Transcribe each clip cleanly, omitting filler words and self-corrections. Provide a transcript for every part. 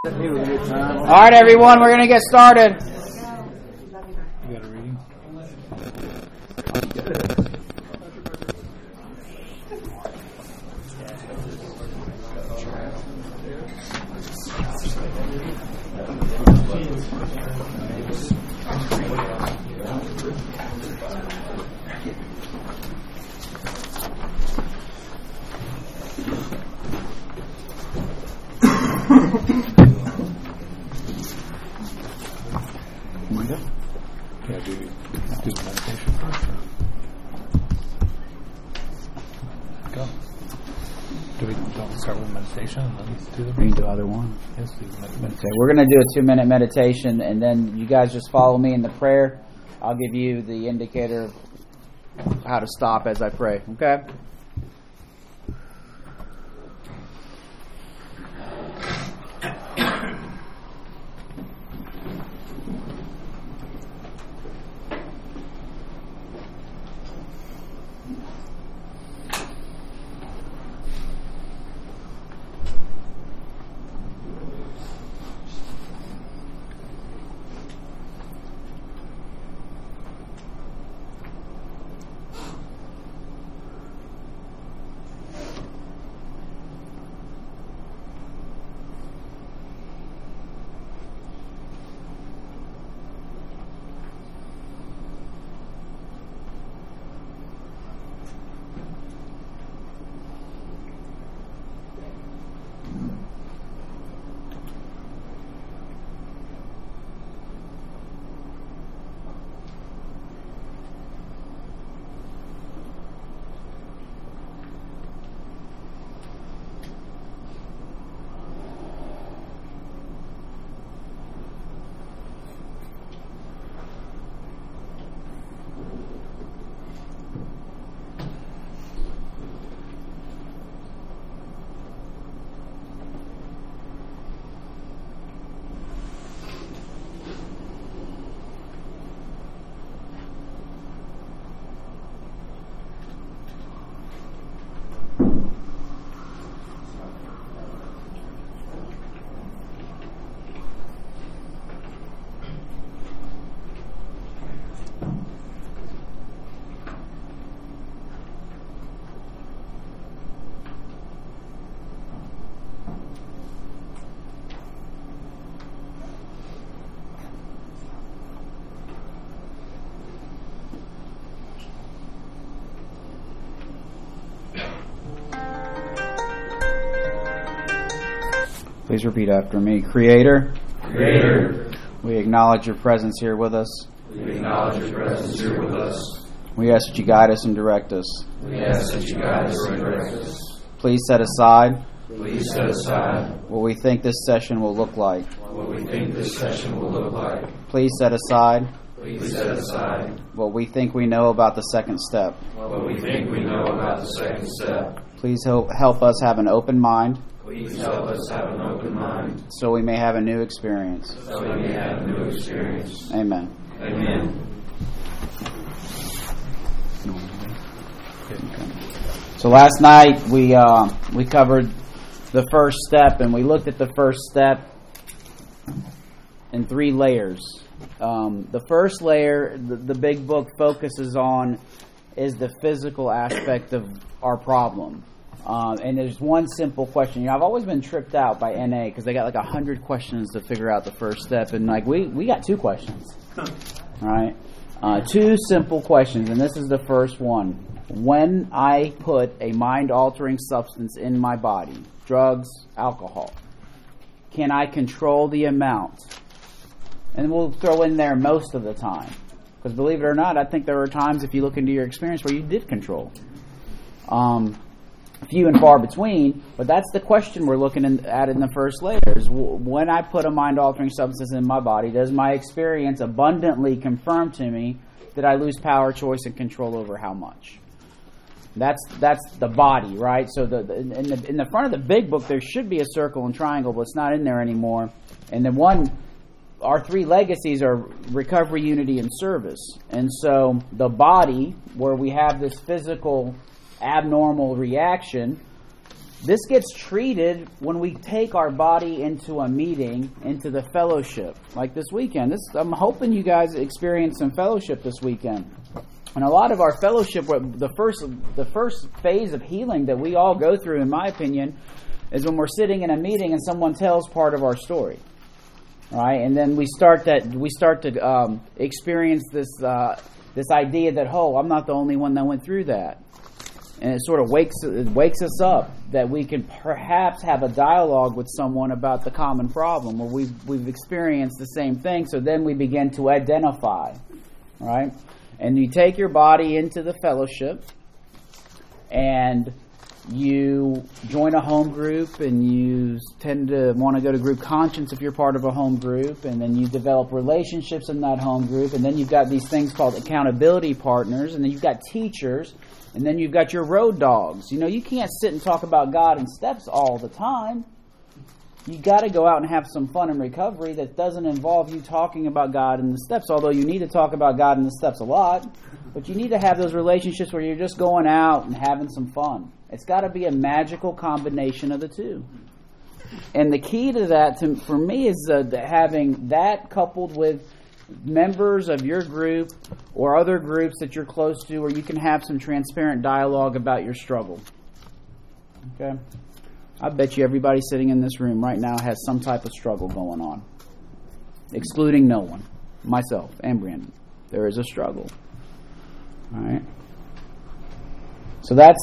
All right, everyone, we're going to get started. You got a reading? Yeah, do the meditation first. Go. Do we don't start with meditation and then do the We can do either one. Yes, do the meditation. Okay, we're going to do a 2-minute meditation, and then you guys just follow me in the prayer. I'll give you the indicator of how to stop as I pray, okay? Please repeat after me. Creator, we acknowledge your presence here with us. We ask that you guide us and direct us. Please set aside what we think this session will look like. Please set aside what we think we know about the second step. Please help us have an open mind. So we may have a new experience. Amen. So last night we covered the first step, and we looked at the first step in 3 layers. The first layer, the big book focuses on, is the physical aspect of our problem. And there's one simple question. I've always been tripped out by NA because they got like 100 questions to figure out the first step, and like we got 2 questions. All right, 2 simple questions, and this is the first one. When I put a mind-altering substance in my body, drugs, alcohol, can I control the amount? And we'll throw in there most of the time, because believe it or not, I think there are times, if you look into your experience, where you did control. Few and far between, but that's the question we're looking at in the first layer. Is when I put a mind-altering substance in my body, does my experience abundantly confirm to me that I lose power, choice, and control over how much? That's the body, right? So in the front of the big book, there should be a circle and triangle, but it's not in there anymore. And then our 3 legacies are recovery, unity, and service. And so the body, where we have this physical abnormal reaction, This gets treated when we take our body into a meeting, into the fellowship, like this weekend. I'm hoping you guys experience some fellowship this weekend. And a lot of our fellowship, the first phase of healing that we all go through, in my opinion, is when we're sitting in a meeting and someone tells part of our story, right? And then we start to experience this idea that, oh, I'm not the only one that went through that. And it sort of wakes us up that we can perhaps have a dialogue with someone about the common problem, where we've experienced the same thing. So then we begin to identify, right? And you take your body into the fellowship, and you join a home group, and you tend to want to go to group conscience if you're part of a home group, and then you develop relationships in that home group, and then you've got these things called accountability partners, and then you've got teachers, and then you've got your road dogs. You know, you can't sit and talk about God in steps all the time. You got to go out and have some fun in recovery that doesn't involve you talking about God in the steps, although you need to talk about God in the steps a lot. But you need to have those relationships where you're just going out and having some fun. It's got to be a magical combination of the two. And the key to that, for me, is having that coupled with members of your group or other groups that you're close to, where you can have some transparent dialogue about your struggle. Okay? I bet you everybody sitting in this room right now has some type of struggle going on, excluding no one, myself and Brandon. There is a struggle. All right. So that's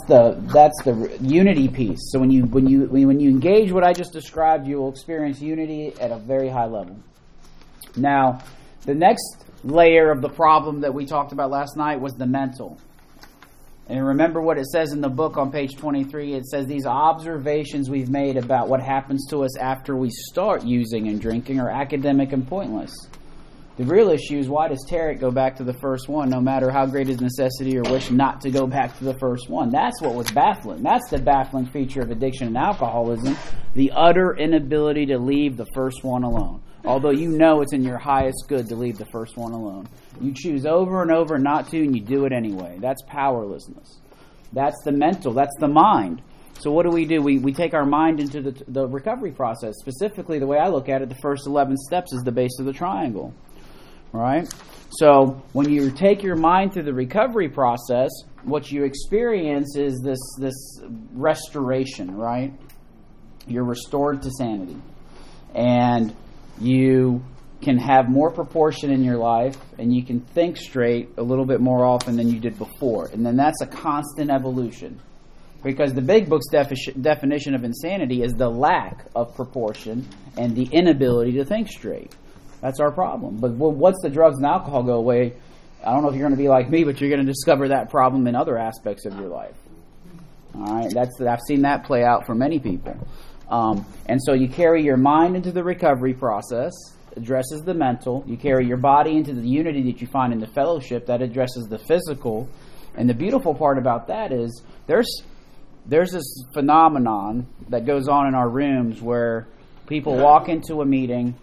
the unity piece. So when you engage what I just described, you will experience unity at a very high level. Now, the next layer of the problem that we talked about last night was the mental. And remember what it says in the book on page 23. It says these observations we've made about what happens to us after we start using and drinking are academic and pointless. The real issue is, why does Tarek go back to the first one, no matter how great his necessity or wish not to go back to the first one? That's what was baffling. That's the baffling feature of addiction and alcoholism, the utter inability to leave the first one alone. Although you know it's in your highest good to leave the first one alone. You choose over and over not to, and you do it anyway. That's powerlessness. That's the mental. That's the mind. So what do? We take our mind into the recovery process. Specifically, the way I look at it, the first 11 steps is the base of the triangle. Right? So when you take your mind through the recovery process, what you experience is this restoration, right? You're restored to sanity. And you can have more proportion in your life, and you can think straight a little bit more often than you did before. And then that's a constant evolution. Because the Big Book's definition of insanity is the lack of proportion and the inability to think straight. That's our problem. But once the drugs and alcohol go away, I don't know if you're going to be like me, but you're going to discover that problem in other aspects of your life. All right, I've seen that play out for many people. And so you carry your mind into the recovery process, addresses the mental. You carry your body into the unity that you find in the fellowship, that addresses the physical. And the beautiful part about that is there's this phenomenon that goes on in our rooms where people walk into a meeting.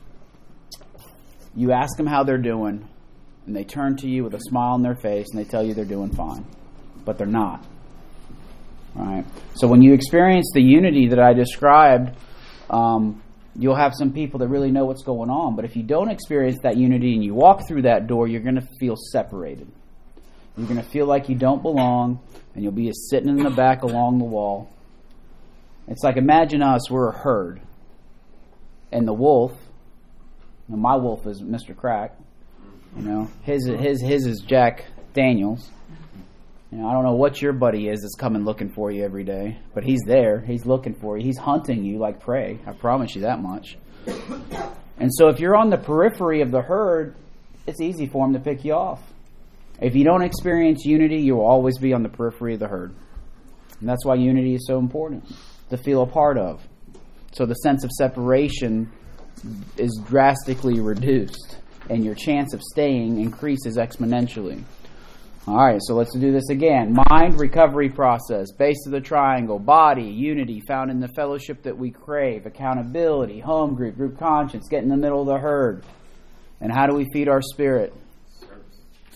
You ask them how they're doing, and they turn to you with a smile on their face, and they tell you they're doing fine. But they're not. All right? So when you experience the unity that I described, you'll have some people that really know what's going on. But if you don't experience that unity and you walk through that door, you're going to feel separated. You're going to feel like you don't belong, and you'll be sitting in the back along the wall. It's like, imagine us, we're a herd. And the wolf, my wolf is Mr. Crack. You know, his is Jack Daniels. You know, I don't know what your buddy is that's coming looking for you every day, but he's there. He's looking for you. He's hunting you like prey. I promise you that much. And so if you're on the periphery of the herd, it's easy for him to pick you off. If you don't experience unity, you will always be on the periphery of the herd. And that's why unity is so important, to feel a part of. So the sense of separation is drastically reduced, and your chance of staying increases exponentially. All right, so let's do this again. Mind, recovery process, base of the triangle, body, unity found in the fellowship that we crave, accountability, home group, group conscience, get in the middle of the herd. And how do we feed our spirit?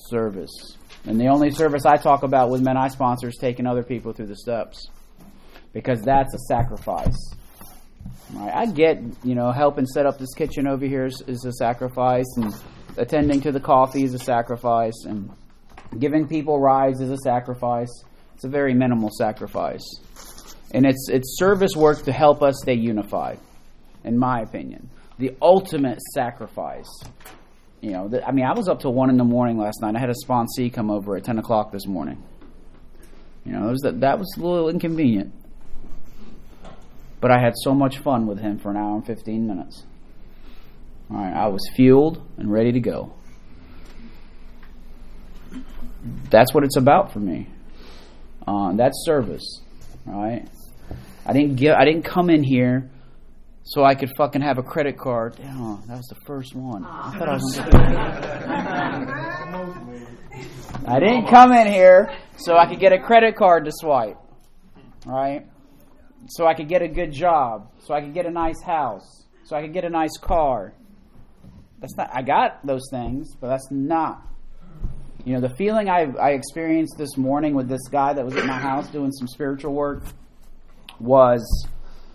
Service. And the only service I talk about with men I sponsor is taking other people through the steps. because that's a sacrifice. Right? I get, helping set up this kitchen over here is a sacrifice, and attending to the coffee is a sacrifice, and giving people rides is a sacrifice. It's a very minimal sacrifice. And it's service work to help us stay unified, in my opinion. The ultimate sacrifice. I was up till 1 a.m. last night. I had a sponsee come over at 10 o'clock this morning. That was a little inconvenient. But I had so much fun with him for an hour and 15 minutes. All right, I was fueled and ready to go. That's what it's about for me. That's service, right? I didn't come in here so I could fucking have a credit card. Oh, that was the first one. I thought I was. I didn't come in here so I could get a credit card to swipe, right? So I could get a good job, so I could get a nice house, so I could get a nice car. That's not. I got those things, but that's not. The feeling I experienced this morning with this guy that was at my house doing some spiritual work was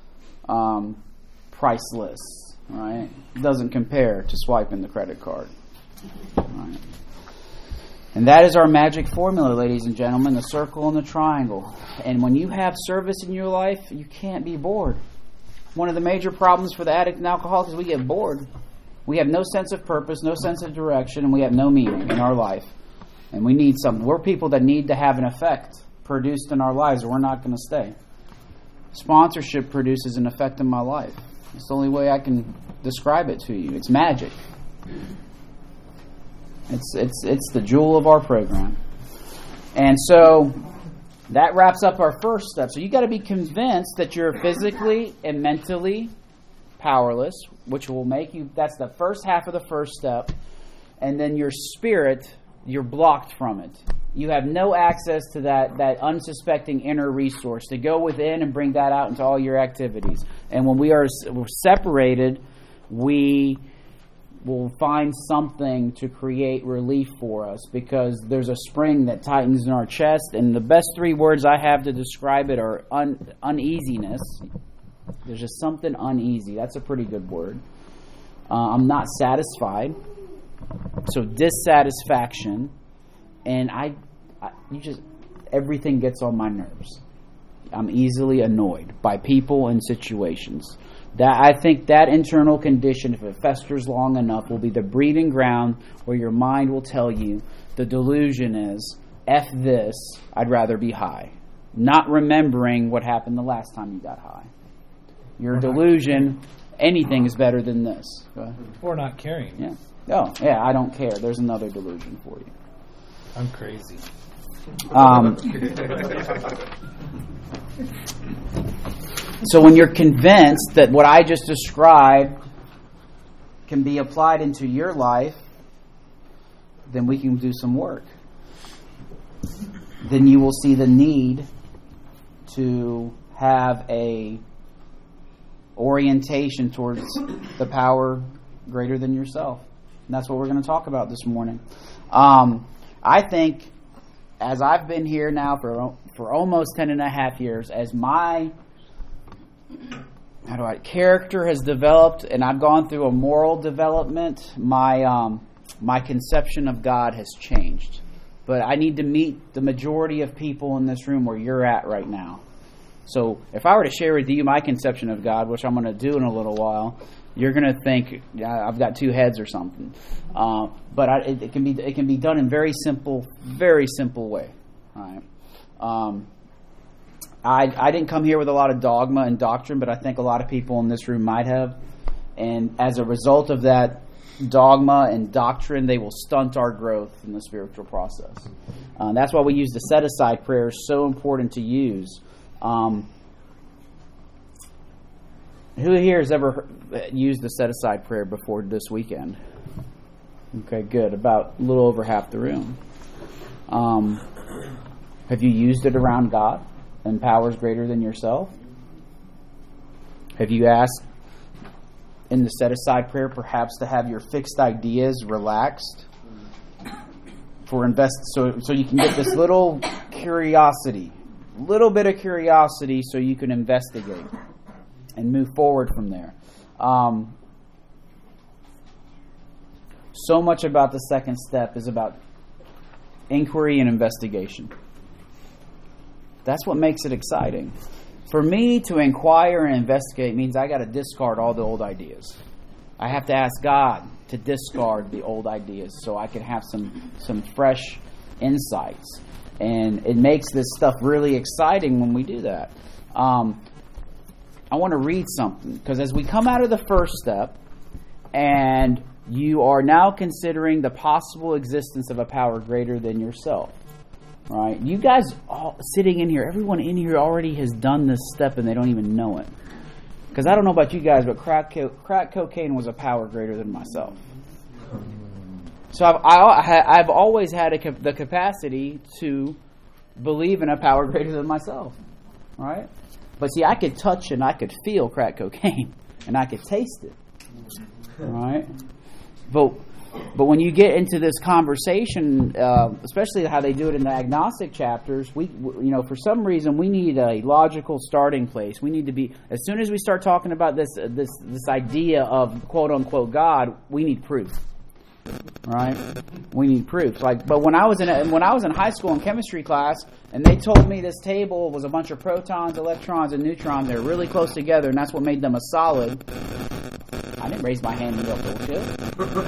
priceless, right? It doesn't compare to swiping the credit card. Right? And that is our magic formula, ladies and gentlemen, the circle and the triangle. And when you have service in your life, you can't be bored. One of the major problems for the addict and alcoholic is we get bored. We have no sense of purpose, no sense of direction, and we have no meaning in our life. And we need something. We're people that need to have an effect produced in our lives, or we're not going to stay. Sponsorship produces an effect in my life. It's the only way I can describe it to you. It's magic. It's the jewel of our program. And so that wraps up our first step. So you got to be convinced that you're physically and mentally powerless, which will make you, that's the first half of the first step. And then your spirit, you're blocked from it. You have no access to that unsuspecting inner resource to go within and bring that out into all your activities. And when we're separated, we will find something to create relief for us, because there's a spring that tightens in our chest. And the best 3 words I have to describe it are uneasiness. There's just something uneasy. That's a pretty good word. I'm not satisfied. So dissatisfaction, and everything gets on my nerves. I'm easily annoyed by people and situations. I think that internal condition, if it festers long enough, will be the breeding ground where your mind will tell you the delusion is, F this, I'd rather be high. Not remembering what happened the last time you got high. Your delusion, anything is better than this. Go ahead. Or not caring. Yeah. Oh, yeah, I don't care. There's another delusion for you. I'm crazy. So when you're convinced that what I just described can be applied into your life, then we can do some work. Then you will see the need to have a orientation towards the power greater than yourself. And that's what we're going to talk about this morning. I think, as I've been here now for almost 10 and a half years, as my character has developed and I've gone through a moral development, my conception of God has changed. But I need to meet the majority of people in this room where you're at right now. So if I were to share with you my conception of God, which I'm going to do in a little while, you're going to think I've got 2 heads or something. But it can be done in very simple way. All right. I didn't come here with a lot of dogma and doctrine, but I think a lot of people in this room might have. And as a result of that dogma and doctrine, they will stunt our growth in the spiritual process. That's why we use the set-aside prayer. Is so important to use. Who here has ever used the set-aside prayer before this weekend? Okay, good. About a little over half the room. Have you used it around God and powers greater than yourself? Have you asked in the set-aside prayer perhaps to have your fixed ideas relaxed? So you can get this little curiosity little bit of curiosity so you can investigate and move forward from there. So much about the second step is about inquiry and investigation. That's what makes it exciting. For me to inquire and investigate means I got to discard all the old ideas. I have to ask God to discard the old ideas so I can have some fresh insights. And it makes this stuff really exciting when we do that. I want to read something, because as we come out of the first step and you are now considering the possible existence of a power greater than yourself, right? You guys all sitting in here, everyone in here already has done this step and they don't even know it. Because I don't know about you guys, but crack cocaine was a power greater than myself. So I've always had the capacity to believe in a power greater than myself, right? But see, I could touch and I could feel crack cocaine, and I could taste it, right? But when you get into this conversation, especially how they do it in the agnostic chapters, we for some reason we need a logical starting place. We need to be, as soon as we start talking about this idea of quote unquote God, we need proof, right? We need proof. But when I was in high school in chemistry class, and they told me this table was a bunch of protons, electrons, and neutrons. They're really close together, and that's what made them a solid. I didn't raise my hand and go, bullshit.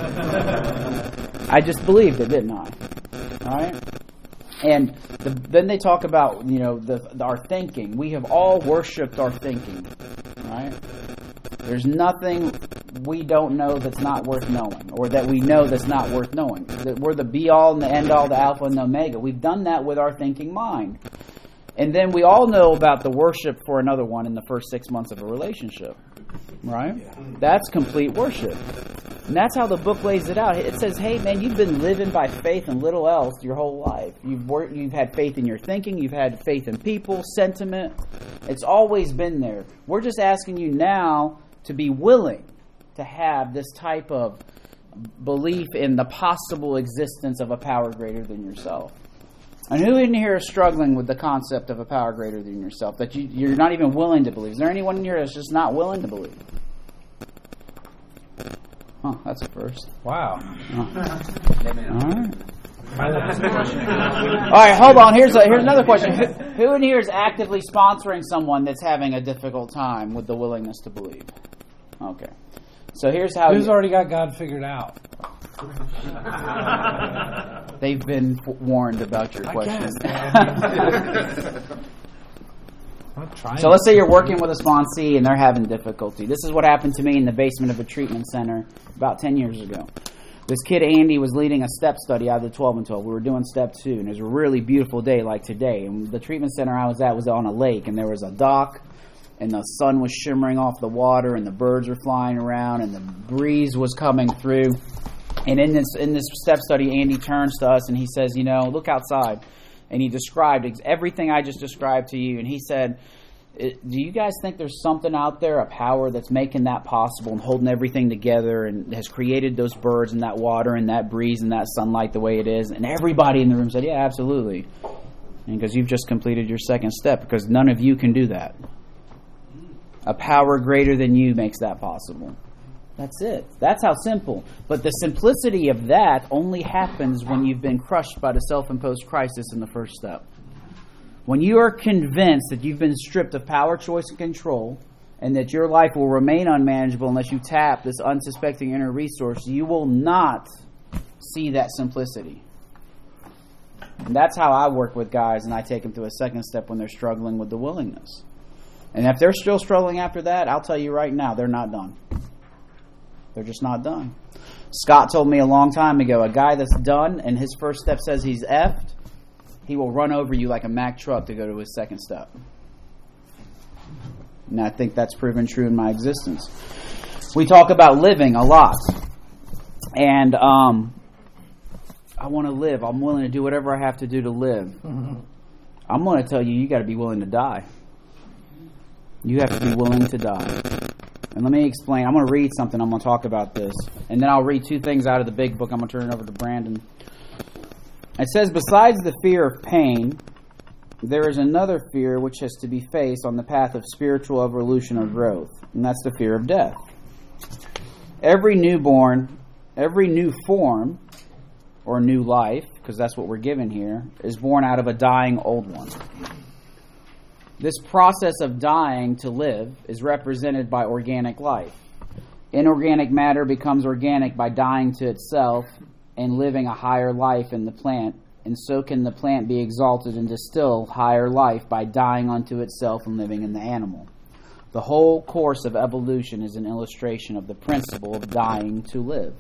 I just believed it, didn't I? All right? And then they talk about, our thinking. We have all worshipped our thinking, right? There's nothing we don't know that's not worth knowing, or that we know that's not worth knowing. That we're the be-all and the end-all, the alpha and the omega. We've done that with our thinking mind. And then we all know about the worship for another one in the first 6 months of a relationship, right? That's complete worship. And that's how the book lays it out. It says, hey, man, you've been living by faith and little else your whole life. You've had faith in your thinking. You've had faith in people, sentiment. It's always been there. We're just asking you now to be willing to have this type of belief in the possible existence of a power greater than yourself. And who in here is struggling with the concept of a power greater than yourself, that you're not even willing to believe? Is there anyone in here that's just not willing to believe? Oh, that's a first. Wow. Oh. All right. All right, hold on. Here's another question. Who in here is actively sponsoring someone that's having a difficult time with the willingness to believe? Okay. So here's how. Who's already got God figured out? They've been warned about your question. So let's say you're working with a sponsee and they're having difficulty. This is what happened to me in the basement of a treatment center about 10 years ago. This kid, Andy, was leading a step study out of the 12 and 12. We were doing step 2, and it was a really beautiful day like today. And the treatment center I was at was on a lake, and there was a dock, and the sun was shimmering off the water, and the birds were flying around, and the breeze was coming through. And in this step study, Andy turns to us, and he says, look outside. And he described everything I just described to you. And he said, do you guys think there's something out there, a power that's making that possible and holding everything together and has created those birds and that water and that breeze and that sunlight the way it is? And everybody in the room said, yeah, absolutely. And because you've just completed your second step, because none of you can do that. A power greater than you makes that possible. That's it. That's how simple. But the simplicity of that only happens when you've been crushed by the self-imposed crisis in the first step. When you are convinced that you've been stripped of power, choice, and control, and that your life will remain unmanageable unless you tap this unsuspecting inner resource, you will not see that simplicity. And that's how I work with guys, and I take them through a second step when they're struggling with the willingness. And if they're still struggling after that, I'll tell you right now, they're not done. They're just not done. Scott told me a long time ago, a guy that's done and his first step says he's effed, he will run over you like a Mack truck to go to his second step. And I think that's proven true in my existence. We talk about living a lot. And I want to live. I'm willing to do whatever I have to do to live. I'm going to tell you, you got to be willing to die. You have to be willing to die. And let me explain. I'm going to read something. I'm going to talk about this. And then I'll read 2 things out of the big book. I'm going to turn it over to Brandon. It says, besides the fear of pain, there is another fear which has to be faced on the path of spiritual evolution or growth, and that's the fear of death. Every newborn, every new form, or new life, because that's what we're given here, is born out of a dying old one. This process of dying to live is represented by organic life. Inorganic matter becomes organic by dying to itself and living a higher life in the plant, and so can the plant be exalted into still higher life by dying unto itself and living in the animal. The whole course of evolution is an illustration of the principle of dying to live.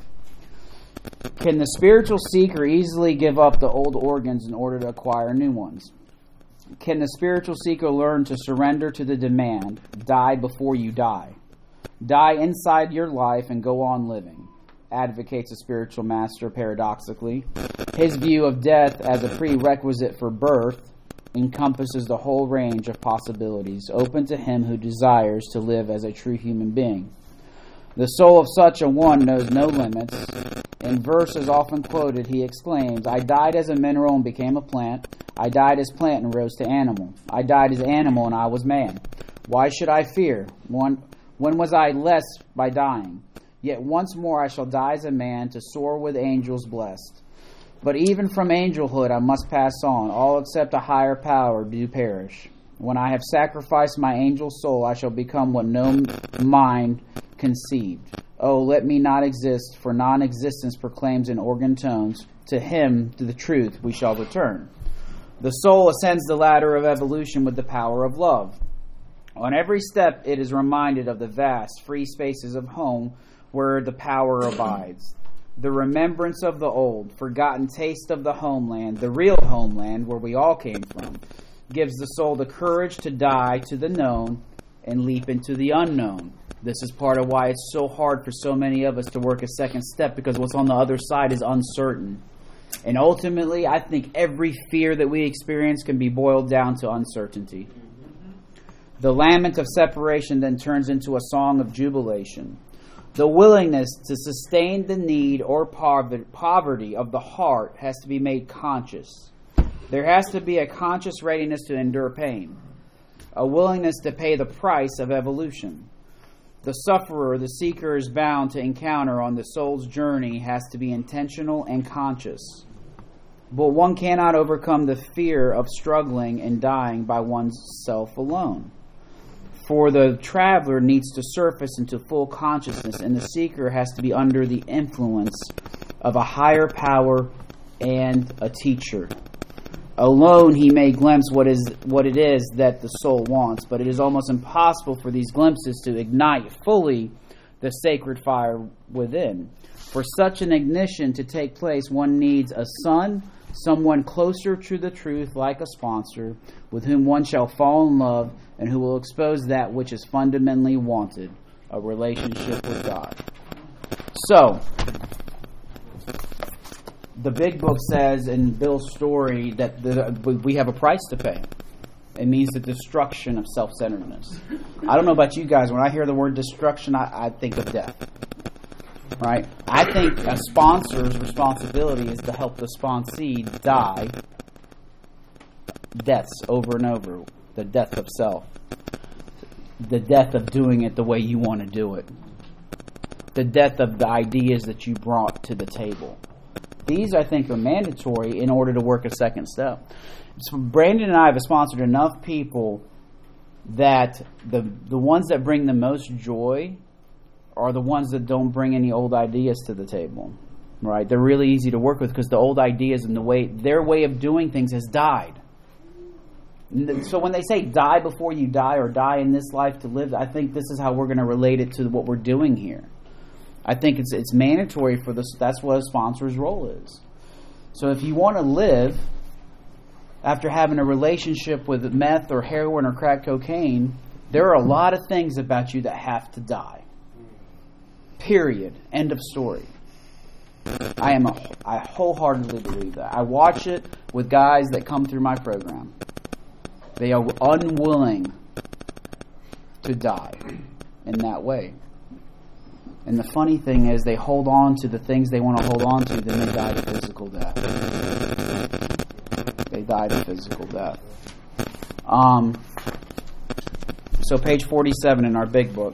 Can the spiritual seeker easily give up the old organs in order to acquire new ones? Can the spiritual seeker learn to surrender to the demand, die before you die? Die inside your life and go on living, advocates a spiritual master paradoxically. His view of death as a prerequisite for birth encompasses the whole range of possibilities open to him who desires to live as a true human being. The soul of such a one knows no limits. In verses often quoted, he exclaims, I died as a mineral and became a plant. I died as plant and rose to animal. I died as animal and I was man. Why should I fear? When was I less by dying? Yet once more I shall die as a man to soar with angels blessed. But even from angelhood I must pass on. All except a higher power do perish. When I have sacrificed my angel soul, I shall become what no mind conceived. Oh, let me not exist, for non-existence proclaims in organ tones, to him, to the truth, we shall return. The soul ascends the ladder of evolution with the power of love. On every step it is reminded of the vast, free spaces of home where the power abides. The remembrance of the old, forgotten taste of the homeland, the real homeland where we all came from, gives the soul the courage to die to the known and leap into the unknown. This is part of why it's so hard for so many of us to work a second step, because what's on the other side is uncertain. And ultimately, I think every fear that we experience can be boiled down to uncertainty. The lament of separation then turns into a song of jubilation. The willingness to sustain the need or poverty of the heart has to be made conscious. There has to be a conscious readiness to endure pain, a willingness to pay the price of evolution. The sufferer, the seeker is bound to encounter on the soul's journey has to be intentional and conscious. But one cannot overcome the fear of struggling and dying by one's self alone. For the traveler needs to surface into full consciousness, and the seeker has to be under the influence of a higher power and a teacher. Alone he may glimpse what it is that the soul wants, but it is almost impossible for these glimpses to ignite fully the sacred fire within. For such an ignition to take place, one needs a son, someone closer to the truth like a sponsor, with whom one shall fall in love and who will expose that which is fundamentally wanted, a relationship with God. So, the big book says in Bill's story that we have a price to pay. It means the destruction of self-centeredness. I don't know about you guys, when I hear the word destruction, I think of death. Right? I think a sponsor's responsibility is to help the sponsee die deaths over and over. The death of self. The death of doing it the way you want to do it. The death of the ideas that you brought to the table. These, I think, are mandatory in order to work a second step. So Brandon and I have sponsored enough people that the ones that bring the most joy are the ones that don't bring any old ideas to the table. Right? They're really easy to work with because the old ideas and their way of doing things has died. So when they say die before you die or die in this life to live, I think this is how we're going to relate it to what we're doing here. I think it's mandatory for this. That's what a sponsor's role is. So if you want to live after having a relationship with meth or heroin or crack cocaine, there are a lot of things about you that have to die. Period. End of story. I wholeheartedly believe that. I watch it with guys that come through my program. They are unwilling to die in that way. And the funny thing is they hold on to the things they want to hold on to, then they die to physical death. They die to physical death. So page 47 in our big book.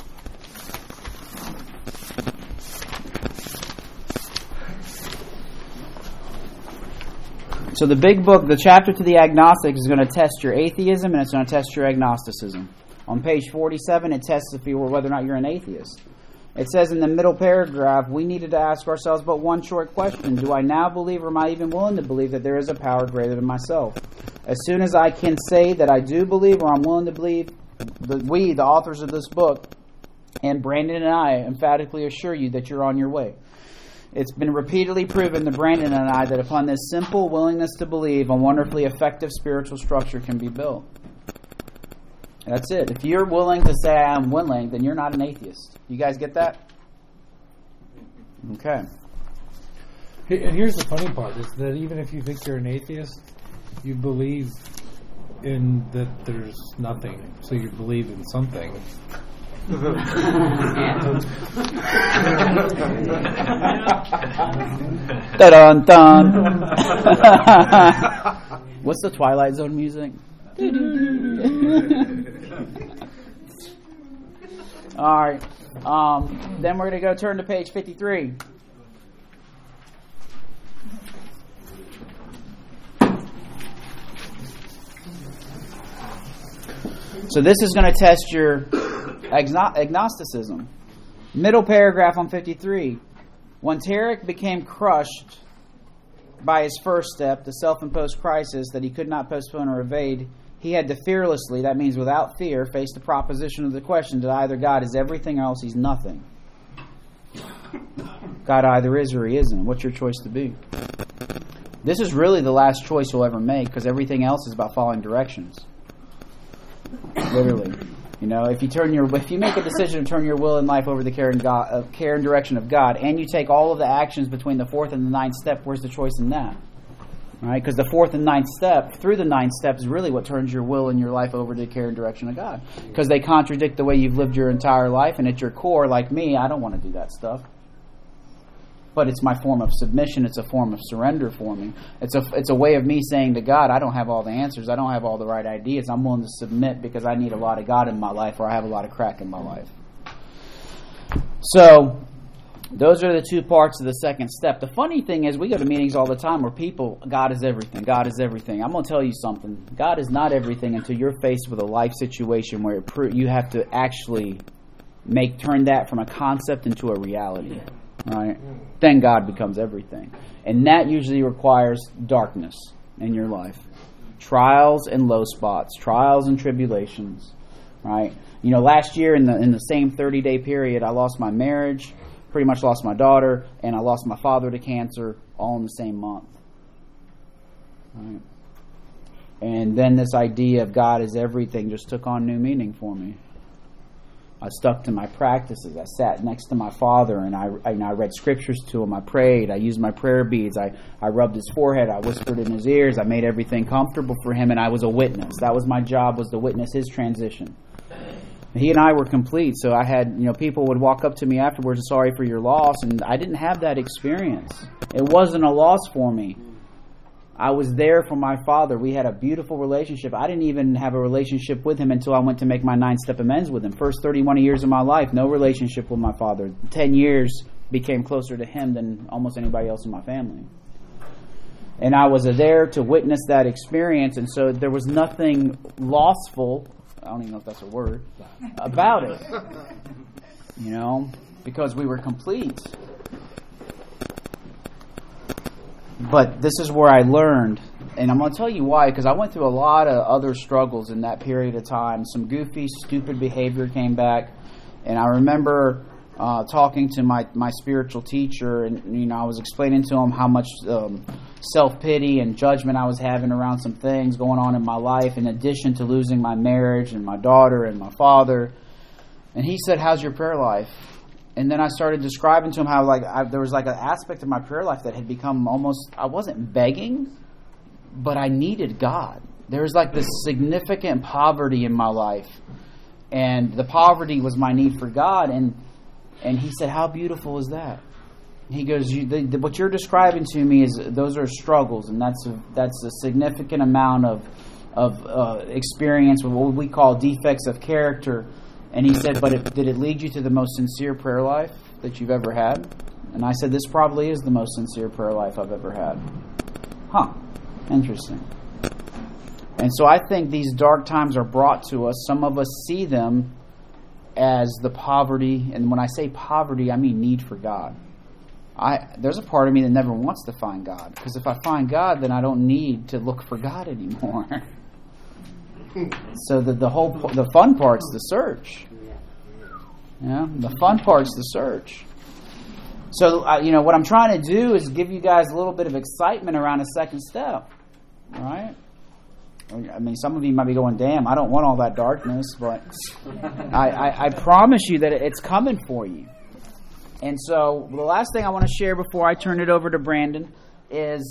So the big book, the chapter to the agnostic, is going to test your atheism and it's going to test your agnosticism. On page 47, it tests if you, whether or not you're an atheist. It says in the middle paragraph, we needed to ask ourselves but one short question. Do I now believe, or am I even willing to believe, that there is a power greater than myself? As soon as I can say that I do believe, or I'm willing to believe, we, the authors of this book, and Brandon and I emphatically assure you that you're on your way. It's been repeatedly proven to Brandon and I that upon this simple willingness to believe, a wonderfully effective spiritual structure can be built. That's it. If you're willing to say I am willing, then you're not an atheist. You guys get that? Okay. And here's the funny part, is that even if you think you're an atheist, you believe in that there's nothing. So you believe in something. Dun dun. What's the Twilight Zone music? All right. Then we're going to go turn to page 53. So this is going to test your agnosticism. Middle paragraph on 53. When Tarek became crushed by his first step, the self-imposed crisis that he could not postpone or evade, he had to fearlessly, that means without fear, face the proposition of the question that either God is everything or else he's nothing. God either is or he isn't. What's your choice to be? This is really the last choice you'll ever make, because everything else is about following directions. Literally. You know, if you make a decision to turn your will and life over to the care and direction of God, and you take all of the actions between the fourth and the ninth step, where's the choice in that? Right? Because the fourth and ninth step, through the ninth step, is really what turns your will and your life over to the care and direction of God. Because they contradict the way you've lived your entire life, and at your core, like me, I don't want to do that stuff. But it's my form of submission. It's a form of surrender for me. It's a way of me saying to God, I don't have all the answers. I don't have all the right ideas. I'm willing to submit because I need a lot of God in my life, or I have a lot of crack in my life. So, those are the two parts of the second step. The funny thing is, we go to meetings all the time where people, God is everything. God is everything. I'm going to tell you something. God is not everything until you're faced with a life situation where you have to actually turn that from a concept into a reality. Right? Then God becomes everything. And that usually requires darkness in your life. Trials and low spots. Trials and tribulations. Right? You know, last year in the same 30-day period, I lost my marriage, pretty much lost my daughter, and I lost my father to cancer all in the same month. Right? And then this idea of God is everything just took on new meaning for me. I stuck to my practices. I sat next to my father and I read scriptures to him. I prayed. I used my prayer beads. I rubbed his forehead. I whispered in his ears. I made everything comfortable for him, and I was a witness. That was my job, was to witness his transition. He and I were complete, so I had, people would walk up to me afterwards, sorry for your loss, and I didn't have that experience. It wasn't a loss for me. I was there for my father. We had a beautiful relationship. I didn't even have a relationship with him until I went to make my 9-step amends with him. First 31 years of my life, no relationship with my father. 10 years became closer to him than almost anybody else in my family. And I was there to witness that experience, and so there was nothing lossful, I don't even know if that's a word, about it. Because we were complete. But this is where I learned, and I'm going to tell you why, because I went through a lot of other struggles in that period of time. Some goofy, stupid behavior came back, and I remember talking to my spiritual teacher, and I was explaining to him how much self-pity and judgment I was having around some things going on in my life, in addition to losing my marriage and my daughter and my father. And he said, "How's your prayer life?" And then I started describing to him how there was an aspect of my prayer life that had become almost, I wasn't begging, but I needed God. There was this significant poverty in my life. And the poverty was my need for God. And he said, "How beautiful is that?" He goes, "What you're describing to me those are struggles, and that's a significant amount experience with what we call defects of character. And he said, but did it lead you to the most sincere prayer life that you've ever had? And I said, this probably is the most sincere prayer life I've ever had. Huh. Interesting. And so I think these dark times are brought to us. Some of us see them as the poverty. And when I say poverty, I mean need for God. There's a part of me that never wants to find God. Because if I find God, then I don't need to look for God anymore. So the fun part's the search. Yeah, the fun part's the search. So what I'm trying to do is give you guys a little bit of excitement around a second step. All right? I mean, some of you might be going, damn, I don't want all that darkness, but I promise you that it's coming for you. And so the last thing I want to share before I turn it over to Brandon is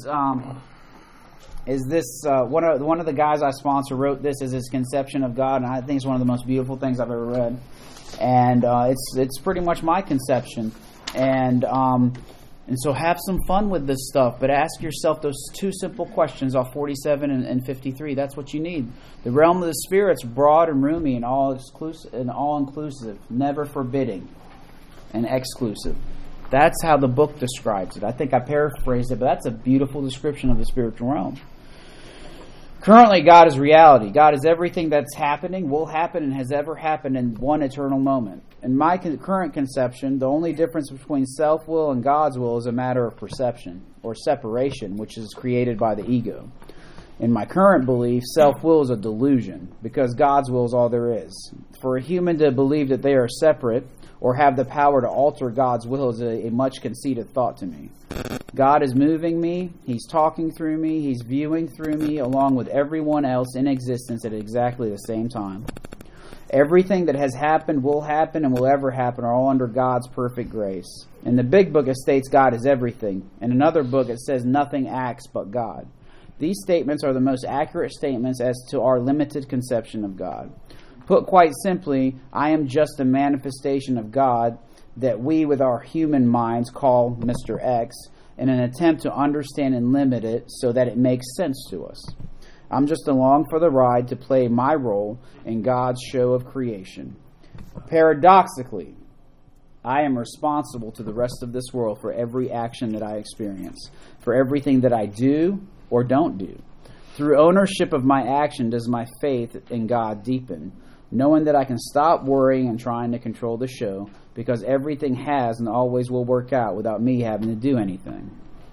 this one of the guys I sponsor wrote this as his conception of God, and I think it's one of the most beautiful things I've ever read. And it's pretty much my conception. And so have some fun with this stuff, but ask yourself those two simple questions off 47 and 53. That's what you need. The realm of the Spirit's broad and roomy and all-inclusive, never forbidding and exclusive. That's how the book describes it. I think I paraphrased it, but that's a beautiful description of the spiritual realm. Currently, God is reality. God is everything that's happening, will happen, and has ever happened in one eternal moment. In my current conception, the only difference between self-will and God's will is a matter of perception, or separation, which is created by the ego. In my current belief, self-will is a delusion, because God's will is all there is. For a human to believe that they are separate, or have the power to alter God's will is a much conceited thought to me. God is moving me, He's talking through me, He's viewing through me, along with everyone else in existence at exactly the same time. Everything that has happened, will happen, and will ever happen are all under God's perfect grace. In the big book it states God is everything. In another book it says nothing acts but God. These statements are the most accurate statements as to our limited conception of God. Put quite simply, I am just a manifestation of God that we with our human minds call Mr. X in an attempt to understand and limit it so that it makes sense to us. I'm just along for the ride to play my role in God's show of creation. Paradoxically, I am responsible to the rest of this world for every action that I experience, for everything that I do or don't do. Through ownership of my action does my faith in God deepen, knowing that I can stop worrying and trying to control the show because everything has and always will work out without me having to do anything.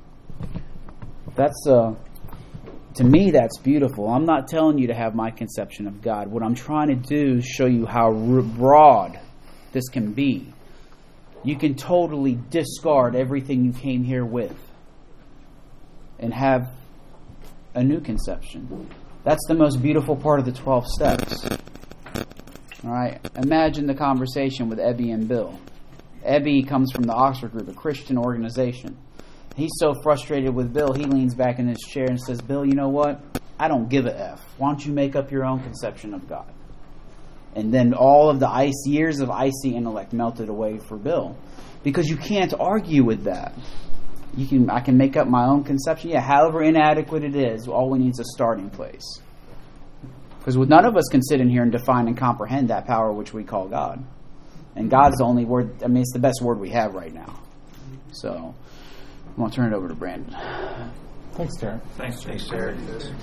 That's to me, that's beautiful. I'm not telling you to have my conception of God. What I'm trying to do is show you how broad this can be. You can totally discard everything you came here with and have a new conception. That's the most beautiful part of the 12 steps. All right. Imagine the conversation with Ebby and Bill. Ebby comes from the Oxford Group, a Christian organization. He's so frustrated with Bill, he leans back in his chair and says, Bill, you know what? I don't give a F. Why don't you make up your own conception of God? And then all of the years of icy intellect melted away for Bill. Because you can't argue with that. I can make up my own conception. Yeah, however inadequate it is, all we need is a starting place. Because none of us can sit in here and define and comprehend that power which we call God. And God's the only word, it's the best word we have right now. So, I'm going to turn it over to Brandon. Thanks, Derek. Thanks, Derek.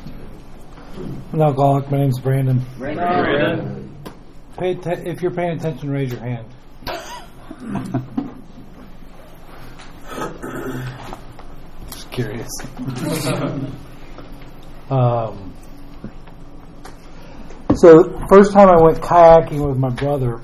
I'm an alcoholic. My name's Brandon. Brandon. If you're paying attention, raise your hand. Just curious. So, first time I went kayaking with my brother,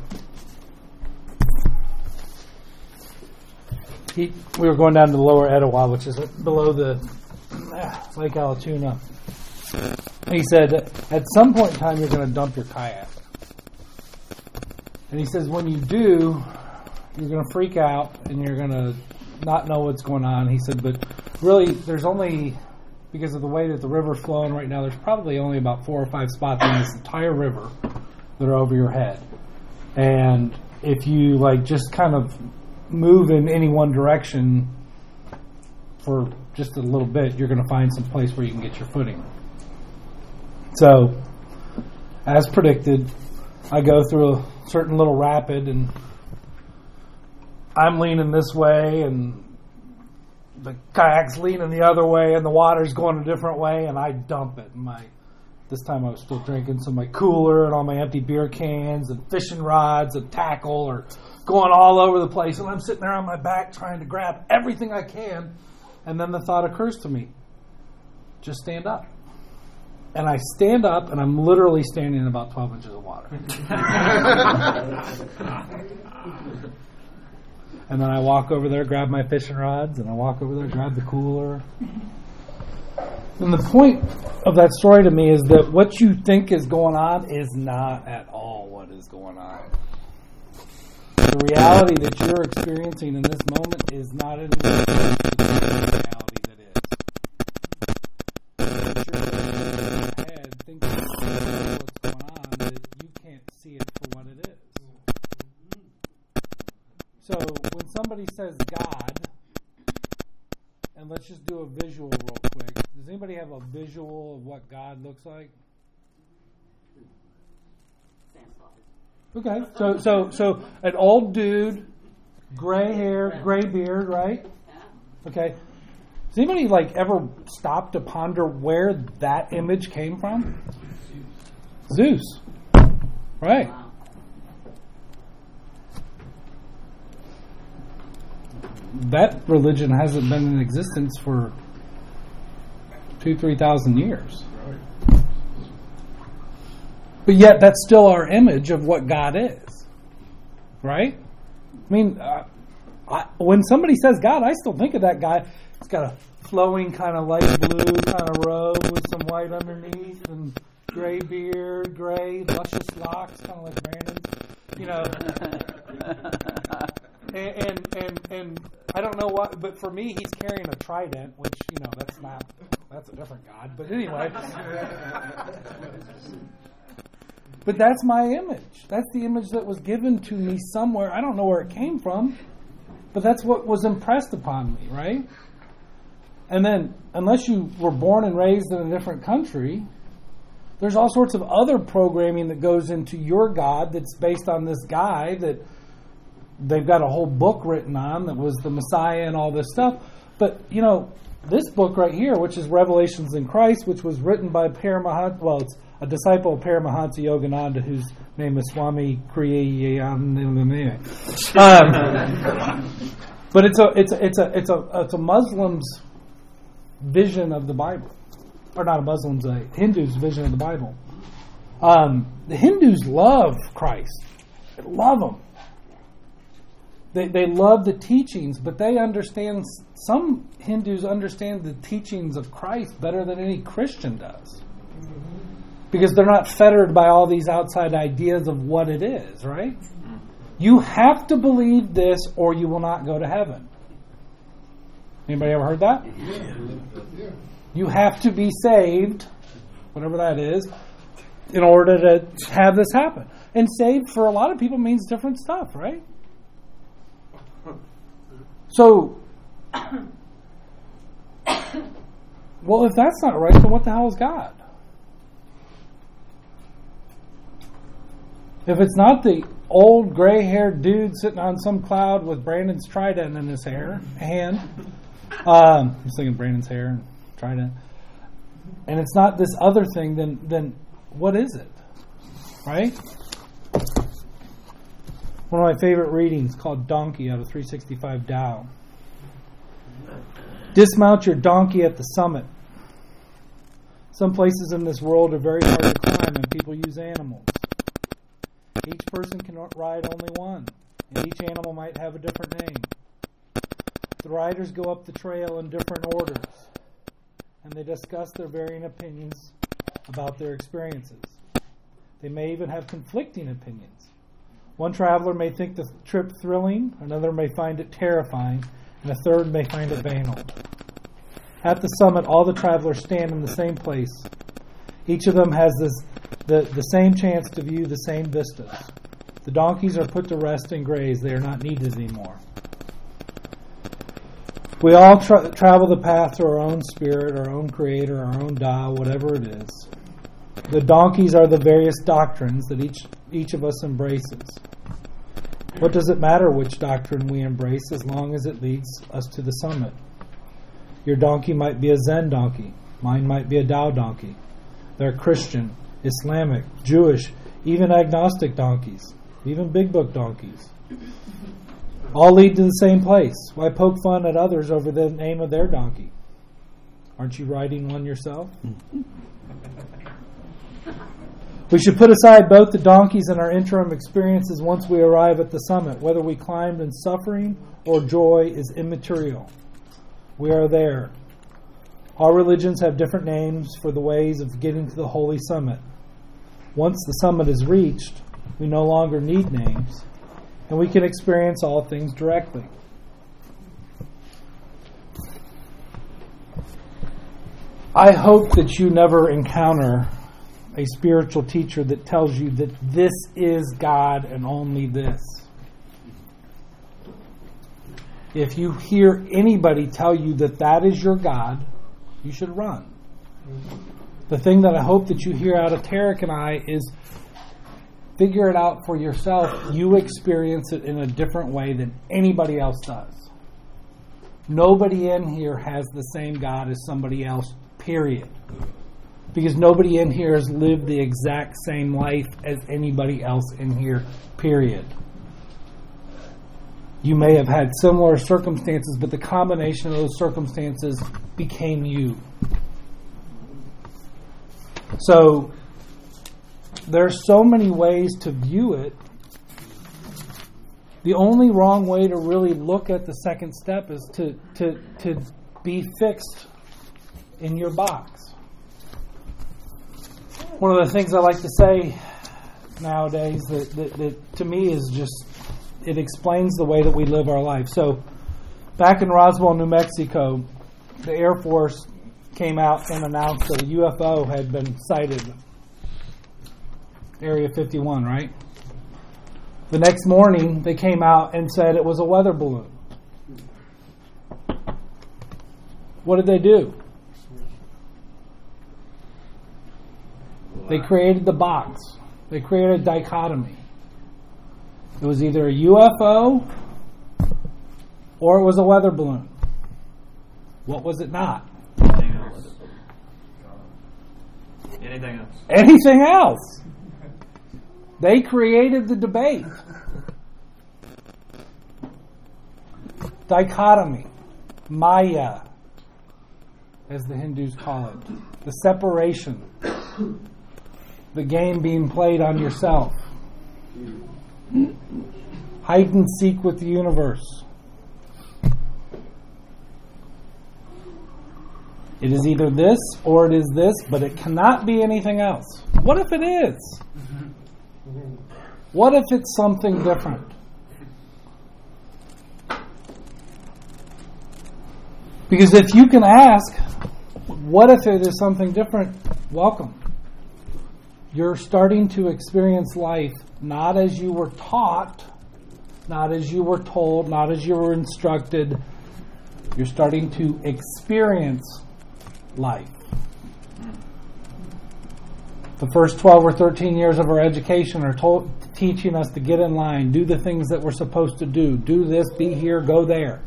we were going down to the lower Etowah, which is below the Lake Allatoona. He said, at some point in time, you're going to dump your kayak. And he says, when you do, you're going to freak out and you're going to not know what's going on. He said, but really, there's only, because of the way that the river's flowing right now, there's probably only about 4 or 5 spots in this entire river that are over your head. And if you just kind of move in any one direction for just a little bit, you're going to find some place where you can get your footing. So, as predicted, I go through a certain little rapid, and I'm leaning this way, and the kayak's leaning the other way, and the water's going a different way, and I dump it. This time I was still drinking, so my cooler and all my empty beer cans and fishing rods and tackle are going all over the place, and I'm sitting there on my back trying to grab everything I can, and then the thought occurs to me, just stand up. And I stand up, and I'm literally standing in about 12 inches of water. And then I walk over there, grab my fishing rods, and I walk over there, grab the cooler. And the point of that story to me is that what you think is going on is not at all what is going on. The reality that you're experiencing in this moment is not anywhere close to the reality that is. But you're in your head thinking what's going on, that you can't see it for what it is. So when somebody says God, and let's just do a visual real quick. Does anybody have a visual of what God looks like? Okay, so an old dude, gray hair, gray beard, right? Okay. Has anybody ever stopped to ponder where that image came from? Zeus, right? That religion hasn't been in existence for 2,000-3,000 years. But yet that's still our image of what God is. Right? I mean, when somebody says God, I still think of that guy. He's got a flowing kind of light blue kind of robe with some white underneath and gray beard, gray, luscious locks, kind of like Brandon's. You know. And I don't know what, but for me, he's carrying a trident, which, that's a different God. But anyway. But that's my image. That's the image that was given to me somewhere. I don't know where it came from, but that's what was impressed upon me, right? And then, unless you were born and raised in a different country, there's all sorts of other programming that goes into your God that's based on this guy that they've got a whole book written on that was the Messiah and all this stuff. But, this book right here, which is Revelations in Christ, which was written by it's a disciple of Paramahansa Yogananda, whose name is Swami Kriyananda. But it's a Muslim's vision of the Bible, or not a Muslim's, a Hindu's vision of the Bible. The Hindus love Christ. They love him. They love the teachings, but some Hindus understand the teachings of Christ better than any Christian does. Because they're not fettered by all these outside ideas of what it is, right? You have to believe this or you will not go to heaven. Anybody ever heard that? Yeah. You have to be saved, whatever that is, in order to have this happen. And saved for a lot of people means different stuff, right? So, well, if that's not right, then what the hell is God? If it's not the old gray-haired dude sitting on some cloud with Brandon's trident in his hand, I'm thinking Brandon's hair and trident, and it's not this other thing, then what is it? Right? One of my favorite readings called Donkey out of 365 Tao. Dismount your donkey at the summit. Some places in this world are very hard to climb and people use animals. Each person can ride only one, and each animal might have a different name. The riders go up the trail in different orders, and they discuss their varying opinions about their experiences. They may even have conflicting opinions. One traveler may think the trip thrilling, another may find it terrifying, and a third may find it banal. At the summit, all the travelers stand in the same place. Each of them has the same chance to view the same vistas. The donkeys are put to rest and graze. They are not needed anymore. We all travel the path to our own spirit, our own creator, our own Tao, whatever it is. The donkeys are the various doctrines that each of us embraces. What does it matter which doctrine we embrace as long as it leads us to the summit? Your donkey might be a Zen donkey. Mine might be a Tao donkey. There are Christian, Islamic, Jewish, even agnostic donkeys, even big book donkeys. All lead to the same place. Why poke fun at others over the name of their donkey? Aren't you riding one yourself? We should put aside both the donkeys and our interim experiences once we arrive at the summit. Whether we climbed in suffering or joy is immaterial. We are there. All religions have different names for the ways of getting to the holy summit. Once the summit is reached, we no longer need names, and we can experience all things directly. I hope that you never encounter a spiritual teacher that tells you that this is God and only this. If you hear anybody tell you that that is your God, you should run. The thing that I hope that you hear out of Tarek and I is figure it out for yourself. You experience it in a different way than anybody else does. Nobody in here has the same God as somebody else, period. Because nobody in here has lived the exact same life as anybody else in here, period. You may have had similar circumstances, but the combination of those circumstances became you. So, there's so many ways to view it. The only wrong way to really look at the second step is to be fixed in your box. One of the things I like to say nowadays that to me is just, it explains the way that we live our life. So, back in Roswell, New Mexico, the Air Force came out and announced that a UFO had been sighted. Area 51, right? The next morning, they came out and said it was a weather balloon. What did they do? They created the box. They created a dichotomy. It was either a UFO or it was a weather balloon. What was it not? Anything else? Anything else. They created the debate. Dichotomy. Maya, as the Hindus call it. The separation. The game being played on yourself. Hide and seek with the universe. It is either this or it is this, but it cannot be anything else. What if it is? What if it's something different? Because if you can ask, what if it is something different? Welcome. You're starting to experience life not as you were taught, not as you were told, not as you were instructed. You're starting to experience life. The first 12 or 13 years of our education are teaching us to get in line, do the things that we're supposed to do this, be here, go there.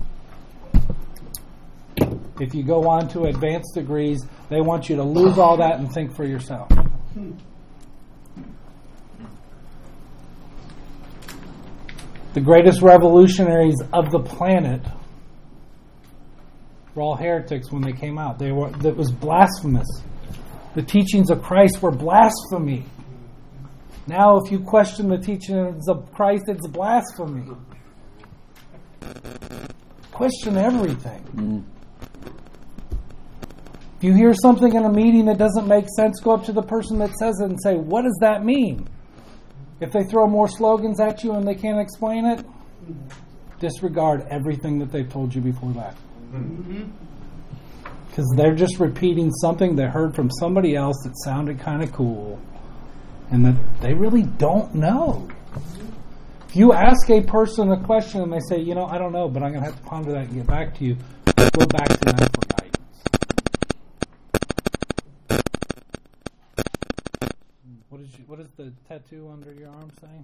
If you go on to advanced degrees, they want you to lose all that and think for yourself. The greatest revolutionaries of the planet were all heretics when they came out. That was blasphemous. The teachings of Christ were blasphemy. Now, if you question the teachings of Christ, it's blasphemy. Question everything. If you hear something in a meeting that doesn't make sense, go up to the person that says it and say, what does that mean? If they throw more slogans at you and they can't explain it, disregard everything that they've told you before that. Because they're just repeating something they heard from somebody else that sounded kind of cool and that they really don't know. If you ask a person a question and they say, I don't know, but I'm going to have to ponder that and get back to you, go back to them for guidance. What does the tattoo under your arm say?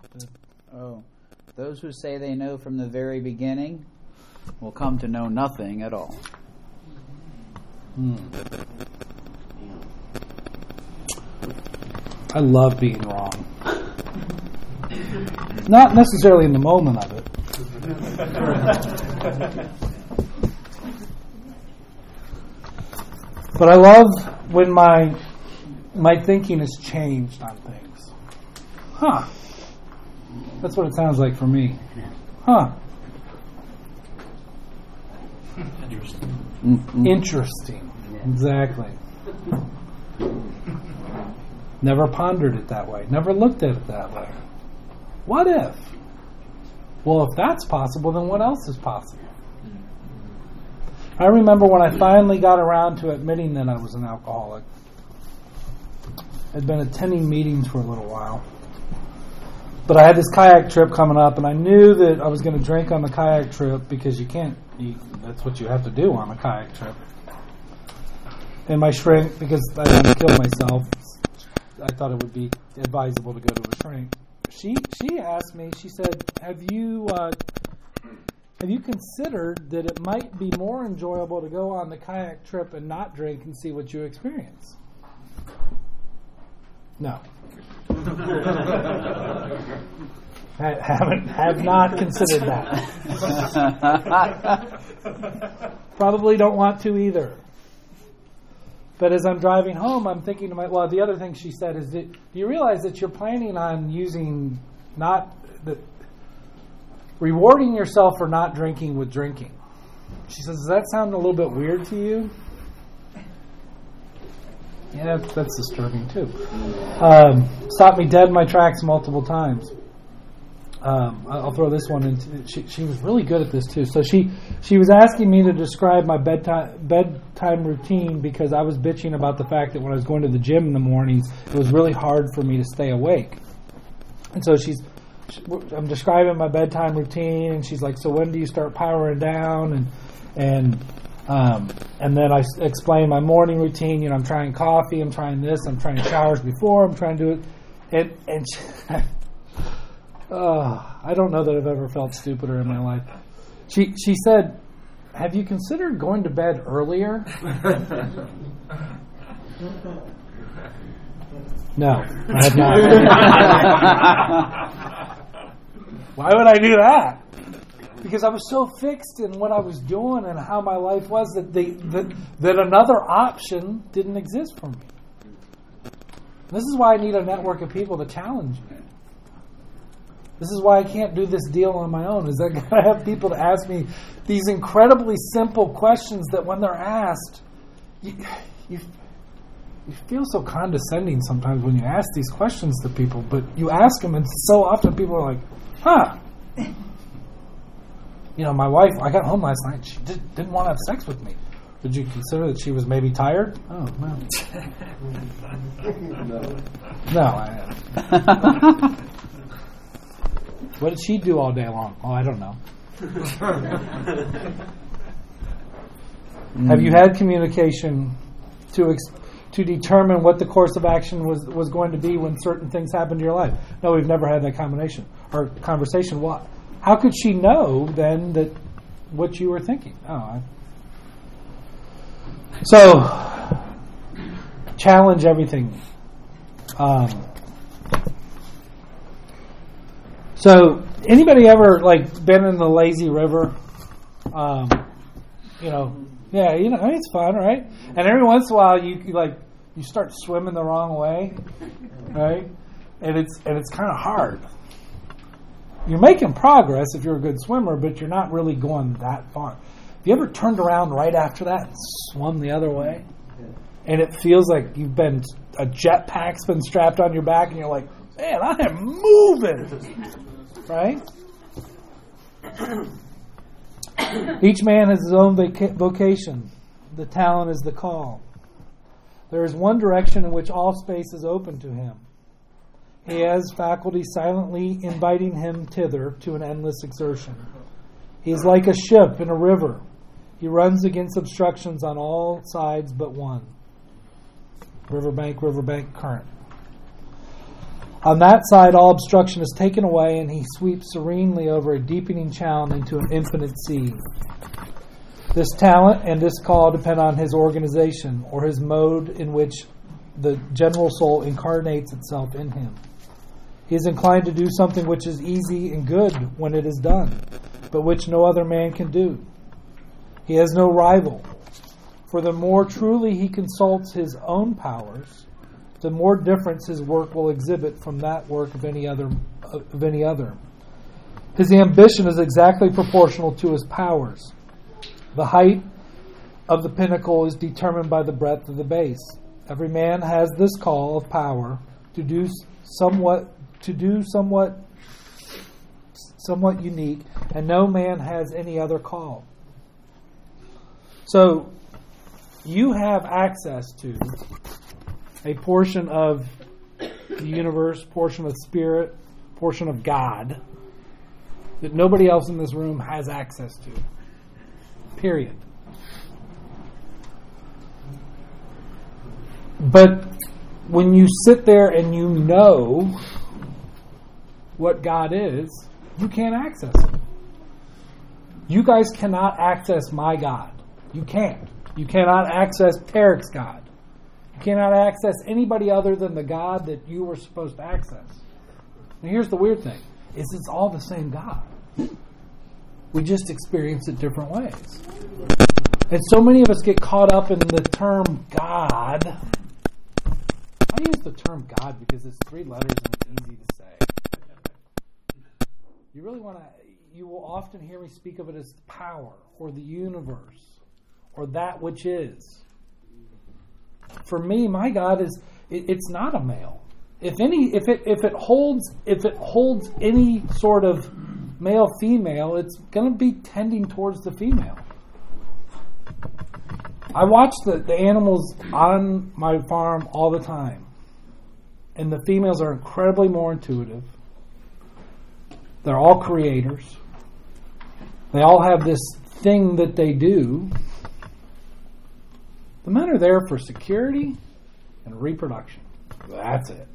Those who say they know from the very beginning will come to know nothing at all. I love being wrong. Not necessarily in the moment of it. But I love when my thinking has changed on things. That's what it sounds like for me. Interesting. Exactly. Never pondered it that way. Never looked at it that way. What if? Well, if that's possible, then what else is possible? I remember when I finally got around to admitting that I was an alcoholic. I'd been attending meetings for a little while. But I had this kayak trip coming up, and I knew that I was going to drink on the kayak trip because that's what you have to do on a kayak trip. And my shrink, because I didn't kill myself, I thought it would be advisable to go to a shrink. She asked me, she said, have you considered that it might be more enjoyable to go on the kayak trip and not drink and see what you experience? No. Have not considered that. Probably don't want to either. But as I'm driving home, I'm thinking to myself, the other thing she said is that, do you realize that you're planning on rewarding yourself for not drinking with drinking? She says, does that sound a little bit weird to you? Yeah, that's disturbing too. Stopped me dead in my tracks multiple times. I'll throw this one in. She was really good at this too. So she was asking me to describe my bedtime routine because I was bitching about the fact that when I was going to the gym in the mornings, it was really hard for me to stay awake. And so I'm describing my bedtime routine, and she's like, "So when do you start powering down?" And then I explain my morning routine. I'm trying coffee, I'm trying this, I'm trying showers before, I'm trying to do it. And I don't know that I've ever felt stupider in my life. She said, have you considered going to bed earlier? No, I have not. Why would I do that? Because I was so fixed in what I was doing and how my life was that another option didn't exist for me. This is why I need a network of people to challenge me. This is why I can't do this deal on my own, is I got to have people to ask me these incredibly simple questions that when they're asked, you feel so condescending sometimes when you ask these questions to people, but you ask them and so often people are like, my wife, I got home last night, she didn't want to have sex with me. Did you consider that she was maybe tired? Oh, no. No, I haven't. What did she do all day long? Oh, I don't know. Have you had communication to determine what the course of action was going to be when certain things happened in your life? No, we've never had that conversation. Well, how could she know then that what you were thinking? So, challenge everything. So, anybody ever been in the lazy river? It's fun, right? And every once in a while, you start swimming the wrong way, right? And it's kind of hard. You're making progress if you're a good swimmer, but you're not really going that far. Have you ever turned around right after that and swum the other way? And it feels like a jetpack's been strapped on your back, and you're like, man, I am moving. Right? Each man has his own vocation. The talent is the call. There is one direction in which all space is open to him. He has faculty silently inviting him thither to an endless exertion. He is like a ship in a river. He runs against obstructions on all sides but one. Riverbank, current. On that side, all obstruction is taken away, and he sweeps serenely over a deepening channel into an infinite sea. This talent and this call depend on his organization, or his mode in which the general soul incarnates itself in him. He is inclined to do something which is easy and good when it is done, but which no other man can do. He has no rival, for the more truly he consults his own powers, the more difference his work will exhibit from that work of any other. His ambition is exactly proportional to his powers. The height of the pinnacle is determined by the breadth of the base. Every man has this call of power to do somewhat unique, and no man has any other call. So you have access to a portion of the universe, portion of spirit, portion of God that nobody else in this room has access to. Period. But when you sit there and you know what God is, you can't access it. You guys cannot access my God. You can't. You cannot access Tarek's God. You cannot access anybody other than the God that you were supposed to access. And here's the weird thing, is it's all the same God. We just experience it different ways. And so many of us get caught up in the term God. I use the term God because it's 3 letters and it's easy to say. You will often hear me speak of it as power or the universe or that which is. For me, my God it's not a male. If it holds any sort of male female, it's going to be tending towards the female. I watch the animals on my farm all the time, and the females are incredibly more intuitive. They're all creators. They all have this thing that they do. The men are there for security and reproduction. That's it.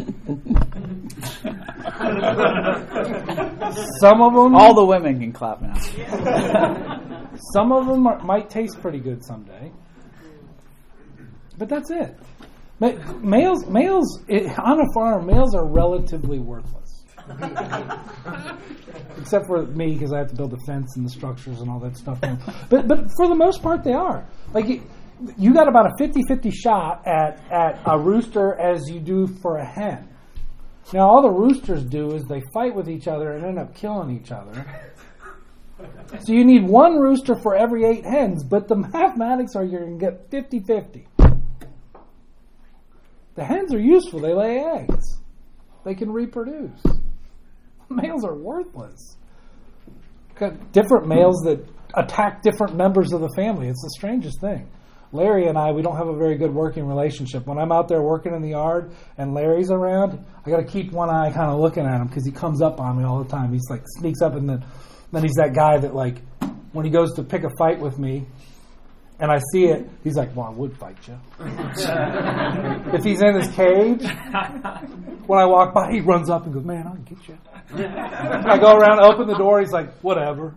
Some of them, all the women can clap now. Some of them might taste pretty good someday, but that's it. Males on a farm, males are relatively worthless, except for me because I have to build the fence and the structures and all that stuff. But for the most part, they are like. You got about a 50-50 shot at a rooster as you do for a hen. Now, all the roosters do is they fight with each other and end up killing each other. So you need 1 rooster for every 8 hens, but the mathematics are you're going to get 50-50. The hens are useful. They lay eggs. They can reproduce. Males are worthless. Got different males that attack different members of the family. It's the strangest thing. Larry and I, we don't have a very good working relationship. When I'm out there working in the yard and Larry's around, I got to keep one eye kind of looking at him because he comes up on me all the time. He's like sneaks up, and then he's that guy that like when he goes to pick a fight with me and I see it, he's like, "Well, I would fight you." If he's in his cage, when I walk by, he runs up and goes, "Man, I'll get you." I go around, open the door, he's like, "Whatever."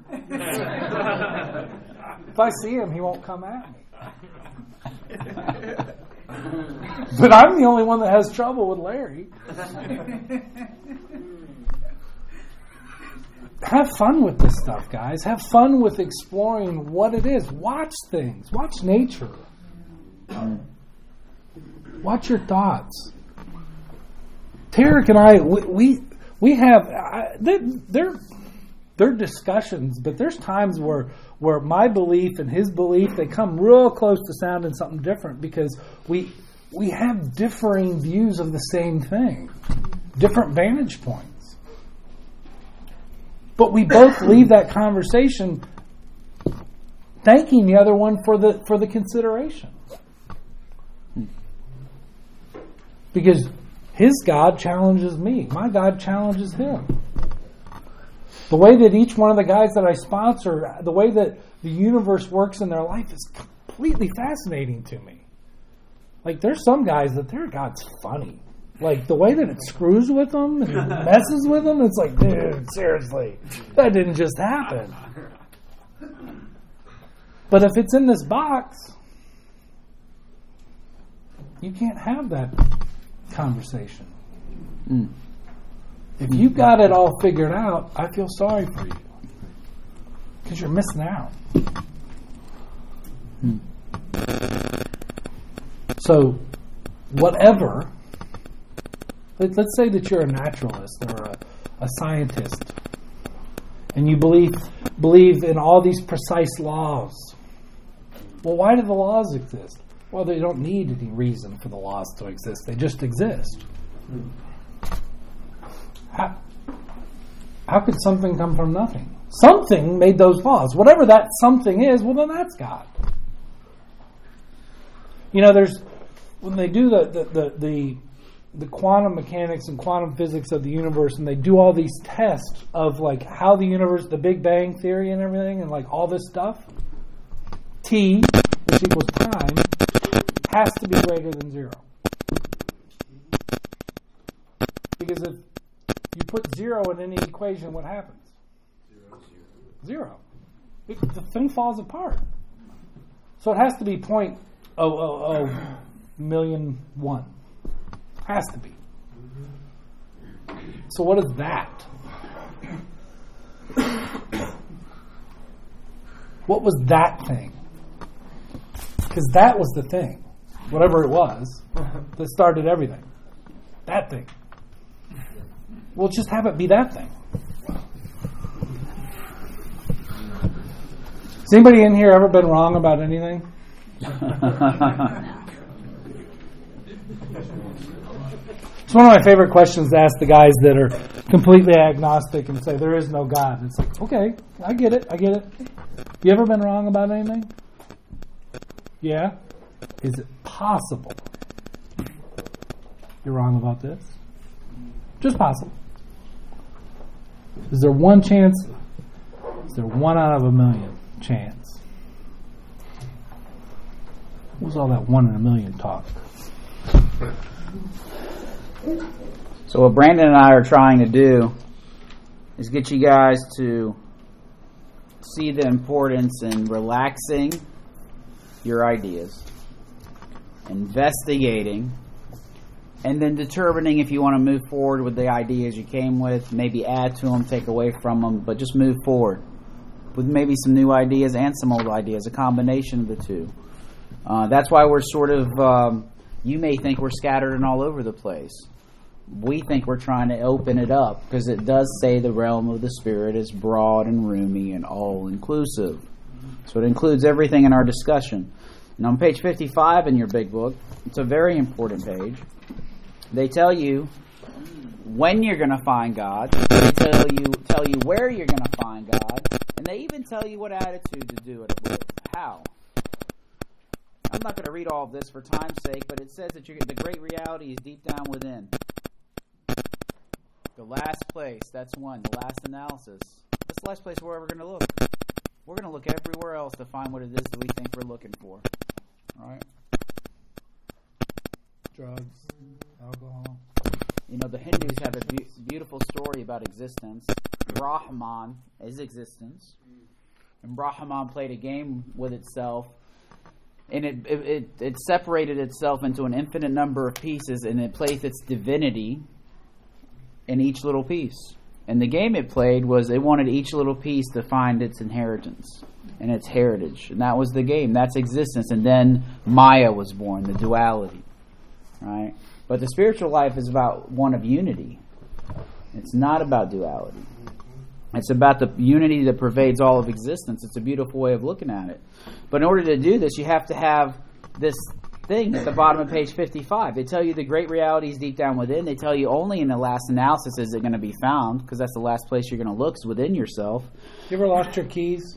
If I see him, he won't come at me. But I'm the only one that has trouble with Larry. Have fun with this stuff, guys. Have fun with exploring what it is. Watch things. Watch nature. Watch your thoughts. Tarek and I, we have they're discussions, but there's times where my belief and his belief, they come real close to sounding something different because we have differing views of the same thing, different vantage points. But we both leave that conversation thanking the other one for the consideration. Because his God challenges me. My God challenges him. The way that each one of the guys that I sponsor, the way that the universe works in their life is completely fascinating to me. Like, there's some guys that their God's funny. Like, the way that it screws with them and messes with them, it's like, dude, seriously, that didn't just happen. But if it's in this box, you can't have that conversation. If you've got it all figured out, I feel sorry for you. Because you're missing out. So, whatever, let's say that you're a naturalist or a scientist, and you believe in all these precise laws. Well, why do the laws exist? Well, they don't need any reason for the laws to exist. They just exist. How could something come from nothing? Something made those laws. Whatever that something is, well, then that's God. You know, when they do the quantum mechanics and quantum physics of the universe, and they do all these tests of like how the universe, the Big Bang theory and everything, and like all this stuff, T, which equals time, has to be greater than 0. Because if you put 0 in any equation, what happens? 0. The thing falls apart. So it has to be 0.00001. Has to be. So what is that? What was that thing? Because that was the thing. Whatever it was that started everything. That thing. We'll just have it be that thing. Has anybody in here ever been wrong about anything? It's one of my favorite questions to ask the guys that are completely agnostic and say there is no God. It's like, okay, I get it. You ever been wrong about anything? Yeah? Is it possible you're wrong about this? Just possible. Is there one chance? Is there 1 out of a million chance? What was all that 1 in a million talk? So what Brandon and I are trying to do is get you guys to see the importance in relaxing your ideas, investigating, and then determining if you want to move forward with the ideas you came with, maybe add to them, take away from them, but just move forward with maybe some new ideas and some old ideas, a combination of the two. That's why we're sort of, you may think we're scattered and all over the place. We think we're trying to open it up because it does say the realm of the Spirit is broad and roomy and all-inclusive. So it includes everything in our discussion. And on page 55 in your big book, it's a very important page. They tell you when you're going to find God. They tell you where you're going to find God. And they even tell you what attitude to do it with. How. I'm not going to read all of this for time's sake, but it says that the great reality is deep down within. The last place, that's one. The last analysis. That's the last place we're ever going to look. We're going to look everywhere else to find what it is that we think we're looking for. All right? Drugs, alcohol. You know, the Hindus have a beautiful story about existence. Brahman is existence. And Brahman played a game with itself. And it separated itself into an infinite number of pieces, and it placed its divinity in each little piece. And the game it played was it wanted each little piece to find its inheritance and its heritage. And that was the game. That's existence. And then Maya was born, the duality. Right? But the spiritual life is about one of unity. It's not about duality. It's about the unity that pervades all of existence. It's a beautiful way of looking at it. But in order to do this, you have to have this thing at the bottom of page 55. They tell you the great reality is deep down within. They tell you only in the last analysis is it going to be found, because that's the last place you're going to look is within yourself. You ever lost your keys?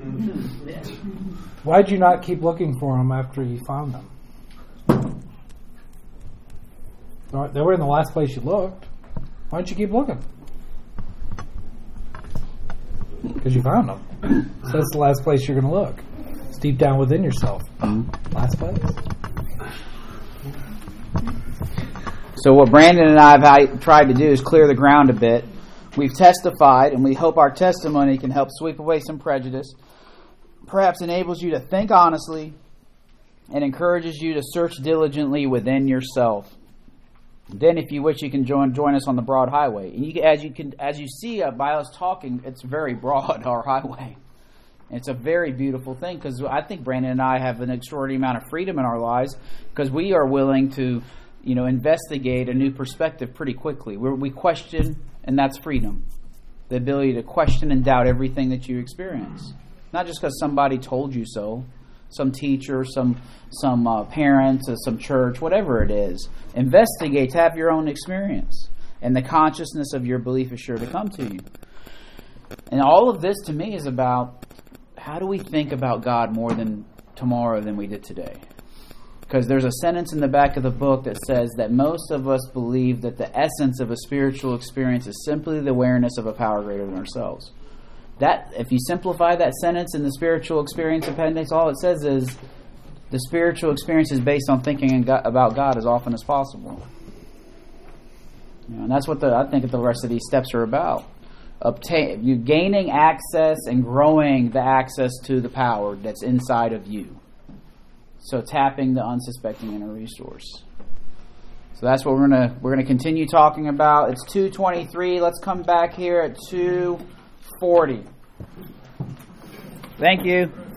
Why'd you not keep looking for them after you found them? They were in the last place you looked. Why don't you keep looking? Because you found them. So that's the last place you're going to look. It's deep down within yourself. Last place. So what Brandon and I have tried to do is clear the ground a bit. We've testified, and we hope our testimony can help sweep away some prejudice, perhaps enables you to think honestly, and encourages you to search diligently within yourself. Then, if you wish, you can join us on the broad highway. And as you see by us talking, it's very broad, our highway. And it's a very beautiful thing, because I think Brandon and I have an extraordinary amount of freedom in our lives, because we are willing to, investigate a new perspective pretty quickly. We question, and that's freedom. The ability to question and doubt everything that you experience. Not just because somebody told you so. Some teacher, some parents, some church, whatever it is. Investigate to have your own experience. And the consciousness of your belief is sure to come to you. And all of this to me is about, how do we think about God more than tomorrow than we did today? Because there's a sentence in the back of the book that says that most of us believe that the essence of a spiritual experience is simply the awareness of a power greater than ourselves. That, if you simplify that sentence in the spiritual experience appendix, all it says is the spiritual experience is based on thinking about God as often as possible. And that's what I think the rest of these steps are about. You gaining access and growing the access to the power that's inside of you. So tapping the unsuspecting inner resource. So that's what we're gonna continue talking about. It's 2:23. Let's come back here at 2:40. Thank you.